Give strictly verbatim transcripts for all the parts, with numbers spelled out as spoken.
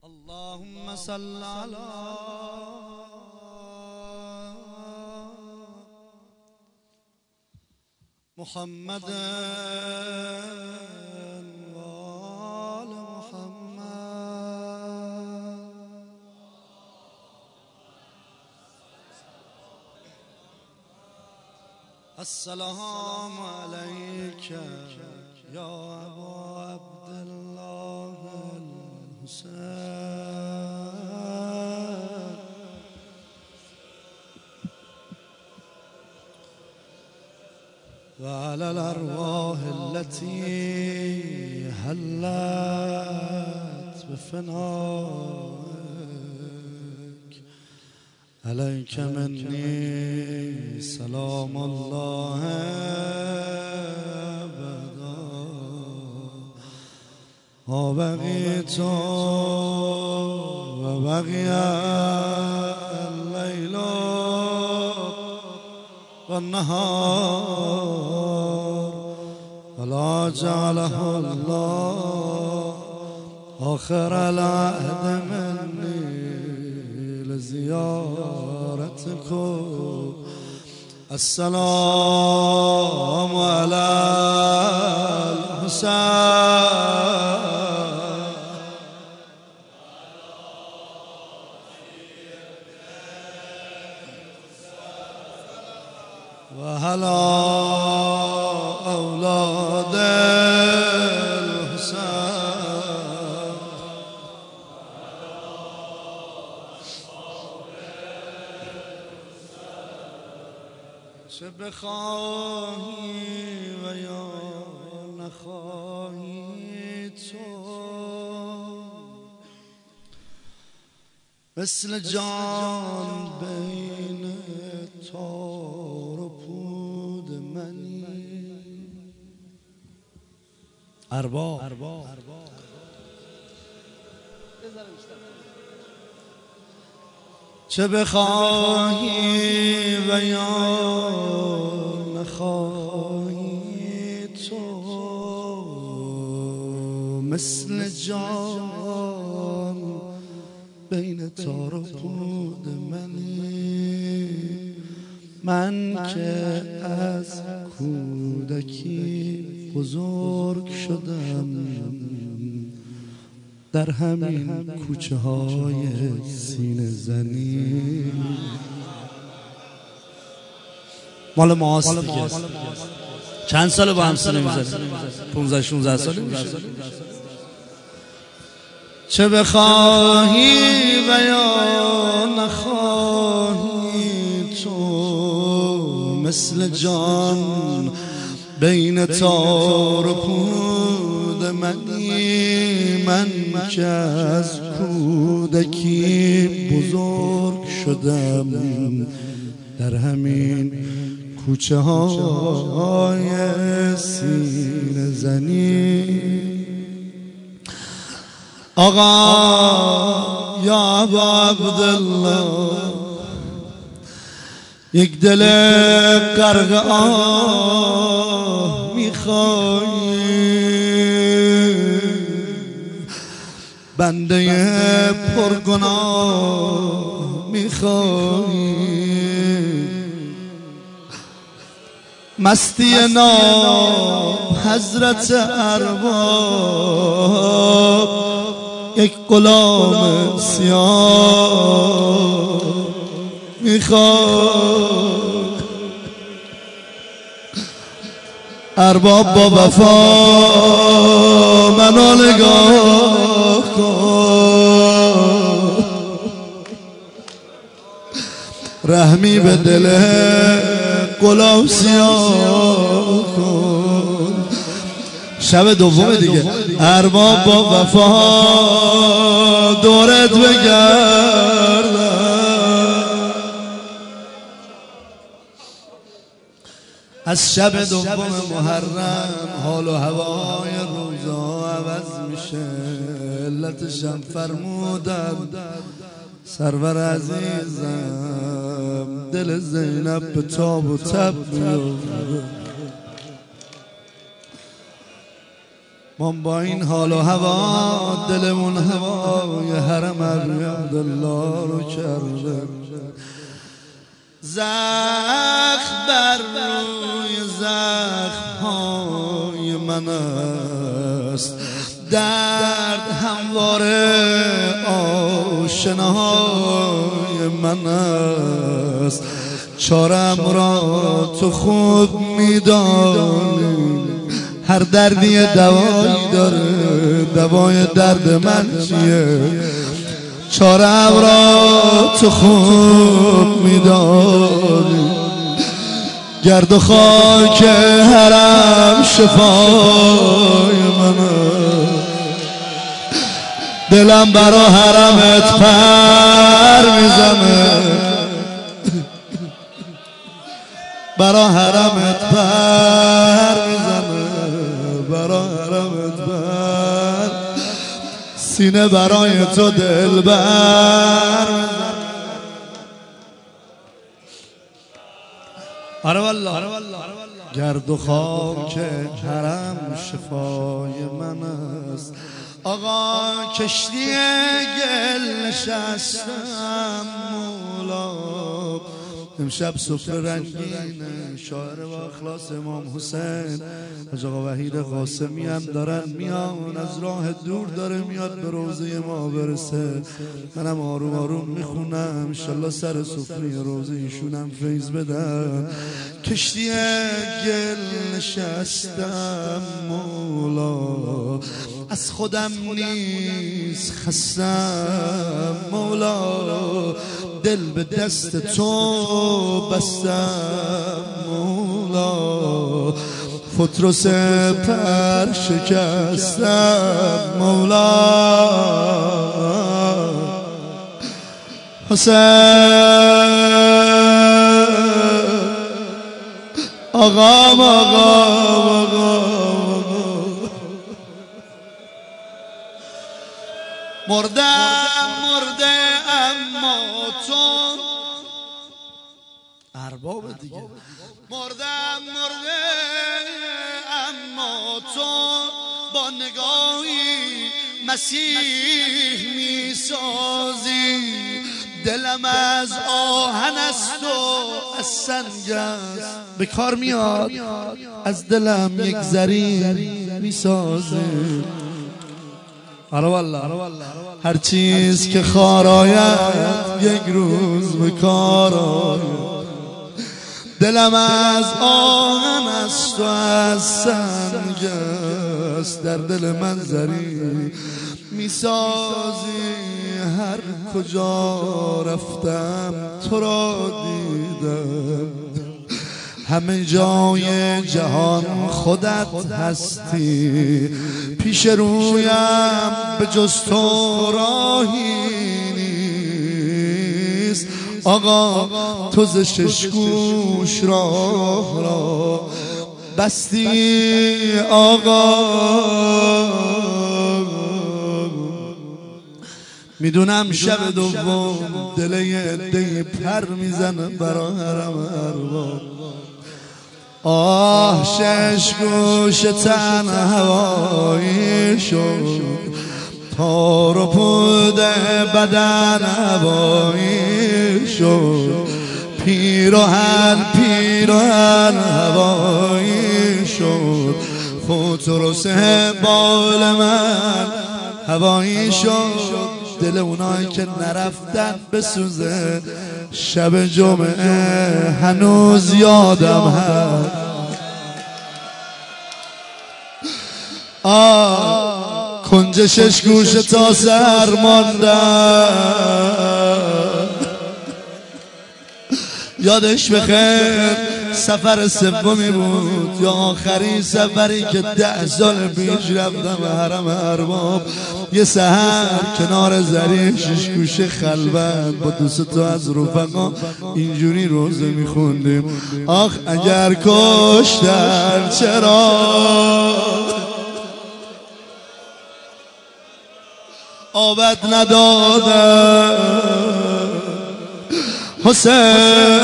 اللهم صل على محمد وآل محمد. السلام عليك يا أبا عبد الله الحسين وعلى الأرواح التي هلت بفنائك عليك مني سلام الله أبدا ما بقيت وبقي الليل والنهار ولا جعله الله آخر العهد مني لزيارتكم. السلام على الحسين وهلا أولاد الحسين. چه بخواهی و یا نخواهی تو مثل جان بین تار و پود منی. ارباب چه بخواهی و یا نخواهی تو مثل جان بین تار و پود منی. من که از کودکی بزرگ شدم در همین کوچه های سینه زنی. مال ماست دیگه. چند سال با هم سینه میزنیم؟ پونزده شونزده سال میشه. چه بخواهی و یا نخواهی تو مثل جان بین تار و پود منی. من که از کودکی بزرگ شدم در همین کوچه های سینه زنی. آقا یا ابا عبدالله یک دل غرق آه میخوایی، بنده پرگناه میخوایی، مستی نام حضرت ارباب یک غلام سیاه میخواد. ارباب با وفا منو نگاه کن، رحمی به دل غلام سیاه کن. شب دوم دیگه ارباب با وفا دورت بگردم، از شب دوم محرم حال و هوای روزا عوض میشه. علتشم فرمودم سرور عزیزم دل زینب به تاب و تب میفته. من با این حال و هوا دلمون هوای حرم عبدالله رو کرده. زخم بر روی زخم های من است، درد همواره آشناهای من است. چارم را تو خوب میدانی، هر دردی دوایی داره، دوای درد من چیه؟ چارم را تو خوب میدانی، گرد و خاک حرم شفای منه. دلم برا حرمت پر میزنه، برا حرمت پر میزنه، برا حرمت پر، سینه برای تو دلبر. آره والله گرد و خاک حرم شفای من است. آقا کشتی گل نشستم مولا، امشب سفره رنگینه، شاعر و اخلاص امام حسین حاج آقا وحید قاسمی هم دارن میان، از راه دور داره میاد به روضه ما برسه. منم آروم آروم میخونم، انشالله سر سفره روضه ایشون هم فیض بدن. کشتی گل نشستم مولا، از خودم نیز خستم مولا، دل به دست تو بستم مولا، فترس پر شکستم مولا. حسین آقام آقام آقام مردم مرده اما تو ارباب دیگه، مردم مرده اما تو با نگاهی مسیح میسازی. دلم از آهن است و از سنگ است، به کار میاد از دلم یک زری میسازی. آره والله هر چیز که خار آید یک روز به کار آید. دلم از آهن است و از سنگ است، در دل من زری میسازی. هر کجا رفتم تو را دیدم، همه جای جهان خودت هستی. پیش رویم به جز تو راهی نیست. آقا تو ز شش گوش راه را بستی. آقا میدونم شب دوم دل یه عده‌ای پر میزنه برا حرم ارباب. آه شش گوش تن هوایی شد، تار و پود بدن هوایی شد. پیراهن پیراهن هوایی شد، فترس بال من هوایی شد. دل اونایی که نرفتن بسوزه، شب جمعه هنوز یادم هست. آه کنج شش گوش تا سر ماندم، یادش بخیر سفر سومی بود یا آخرین سفری که ده سال پیش رفتم به حرم ارباب. یه سحر کنار زری شش گوشه خلوت با دوست تو از رفقا اینجوری روزه میخوندیم. آخ اگر کشتن چرا آبت ندادم حسین.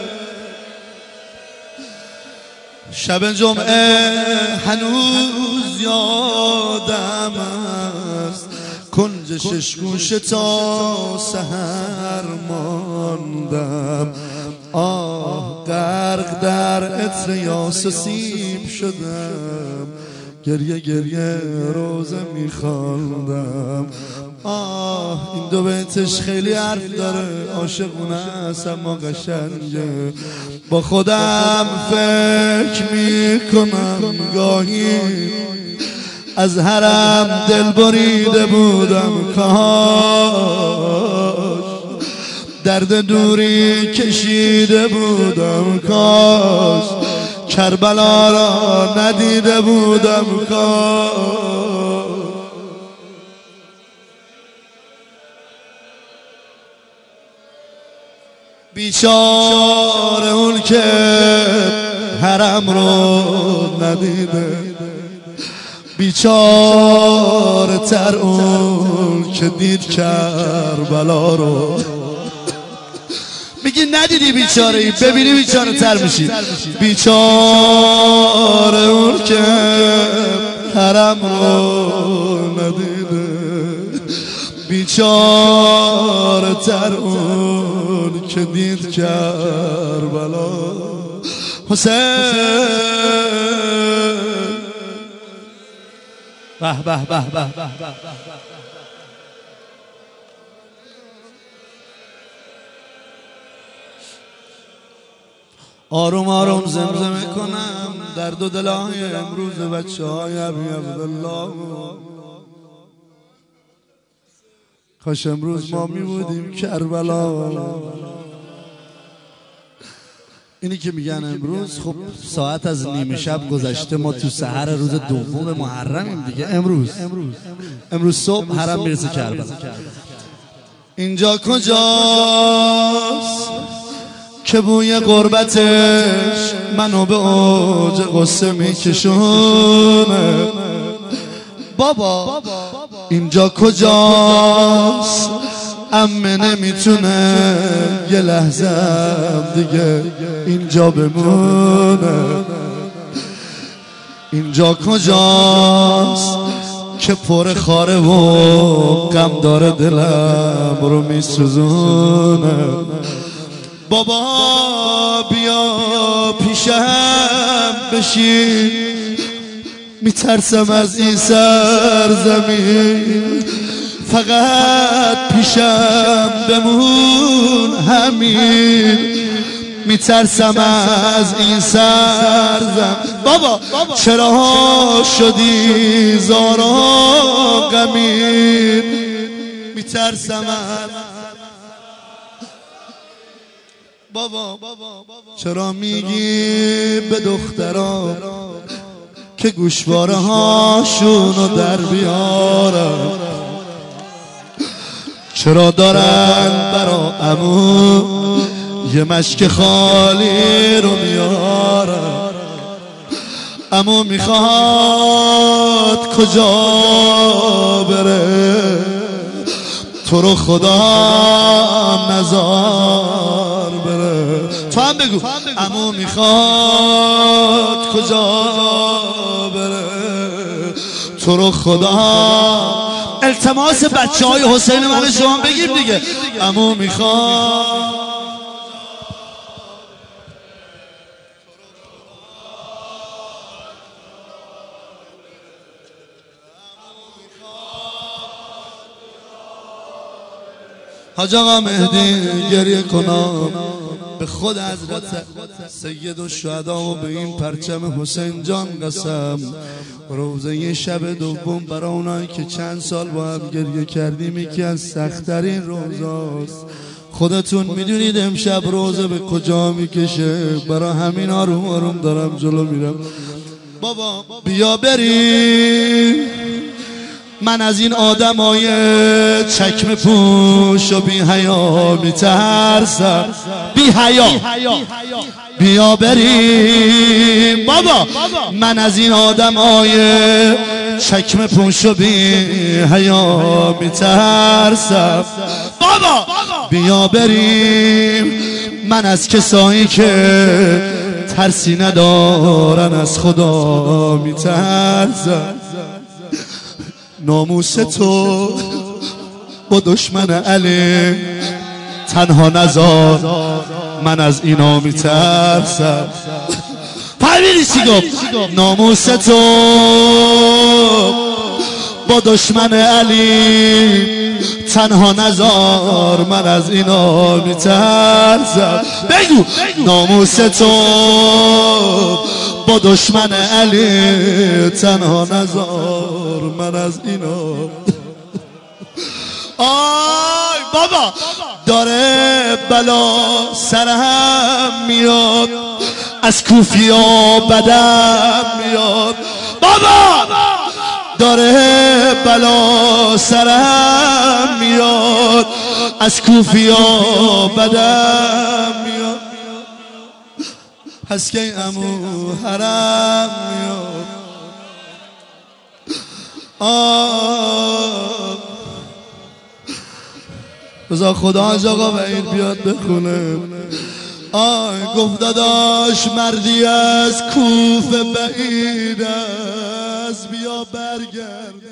شب جمعه هنوز روز یادم است کنج شش گوشه تا سحر ماندم. آه غرق در عطر یاس و سیب شدم، گریه گریه روزه میخواندم. آه این دو بیتش خیلی حرف داره، عاشقونه است اما قشنگه. با خودم فکر میکنم گاهی از حرم دل بریده بودم، کاش درد دوری کشیده بودم، کاش کربلا را ندیده بودم، کاش بیچاره اون که حرم رو ندیده، بیچاره تر اون که دید کربلا رو. میگی ندیدی بیچاره ای، ببینی بیچاره تر میشی. بیچاره اون که حرم رو ندیده، بیچاره تر اون که دید کربلا. حسین به به به به به. آروم آروم زمزمه کنم در دو دلهای امروز بچه های ابی عبدالله. کاش امروز ما می بودیم کربلا. اینی که میگن امروز، خب ساعت از نیمه شب گذشته، ما تو سحر روز دوم محرمیم دیگه. امروز امروز صبح حرم میرسه کربلا. اینجا کجاست که بوی غربتش منو به اوج قصه میکشونه؟ بابا اینجا کجاست امه نمیتونه یه لحظه دیگه اینجا بمونه؟ اینجا کجاست که پر خاره و غم داره دلم رو میسوزونه؟ بابا بیا پیشم بشین، میترسم از این سرزمین، فقط پیشم بمون همین، میترسم از این سرزمین. بابا چرا شدی زارا غمین، میترسم از بابا. چرا میگی به دختران که گوشواره هاشونو در بیارن؟ چرا دارن برا عمو یه مشک خالی رو میارن؟ عمو میخواد کجا بره، تو رو خدا نزار بره. تو هم بگو عمو میخواد کجا بره، تو رو خدا. التماس بچه های حسین من شما بگیم دیگه. عمو میخواد حاج آقا مهدی گریه کنم به خود حضرت سید الشهدا و به این پرچم حسین جان قسم. روزه شب دوم برای اونایی که چند سال با هم گریه کردیم یکی از سخت‌ترین روزاست. خودتون میدونید امشب روزه به کجا میکشه، برای همین آروم آروم دارم جلو میرم. بابا بیا بریم، من از این آدمای چکمه پوش و بی حیا میترسم. بی حیا بیا بریم بابا، من از این آدمای چکمه پوش و بی حیا میترسم. بابا بیا بریم، من از کسایی که ترسی ندارن از خدا میترسم. ناموس تو با دشمن علی تنها نزار، من از اینا میترسم. پرویری چی گفت؟ ناموس تو با دشمن علی تنها نزار، من از اینا میترسم. بگو ناموس تو با دشمن علی تنها نزار، من از اینا. آی بابا داره بلا سرم میاد، از کوفیا بدم میاد. بابا داره بلا سرم میاد، از کوفیا بدم میاد. هست که امو حرم میاد. آه بذار خدا آقا و این بیاد بخونه. آی گفت داداش مردی از کوفه بعید است، بیا برگرد